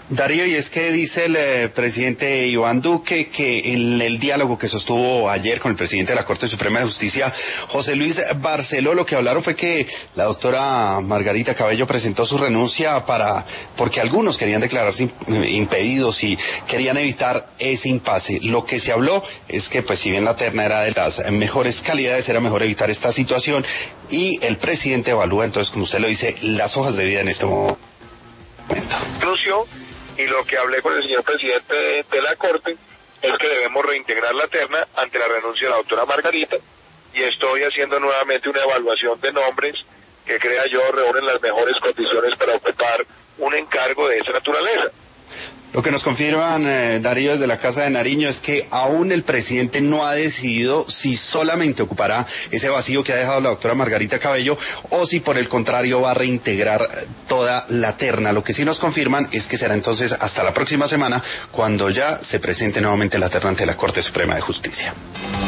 Darío, y es que dice el presidente Iván Duque que en el diálogo que sostuvo ayer con el presidente de la Corte Suprema de Justicia, José Luis Barceló, lo que hablaron fue que la doctora Margarita Cabello presentó su renuncia porque algunos querían declararse impedidos y querían evitar ese impasse. Lo que se habló es que, pues, si bien la terna era de las mejores calidades, era mejor evitar esta situación, y el presidente evalúa, entonces, como usted lo dice, las hojas de vida en este momento. Y lo que hablé con el señor presidente de la Corte es que debemos reintegrar la terna ante la renuncia de la doctora Margarita, y estoy haciendo nuevamente una evaluación de nombres que crea yo reúnen las mejores condiciones para ocupar un encargo de esa naturaleza. Lo que nos confirman, Darío, desde la Casa de Nariño, es que aún el presidente no ha decidido si solamente ocupará ese vacío que ha dejado la doctora Margarita Cabello o si por el contrario va a reintegrar toda la terna. Lo que sí nos confirman es que será entonces hasta la próxima semana cuando ya se presente nuevamente la terna ante la Corte Suprema de Justicia.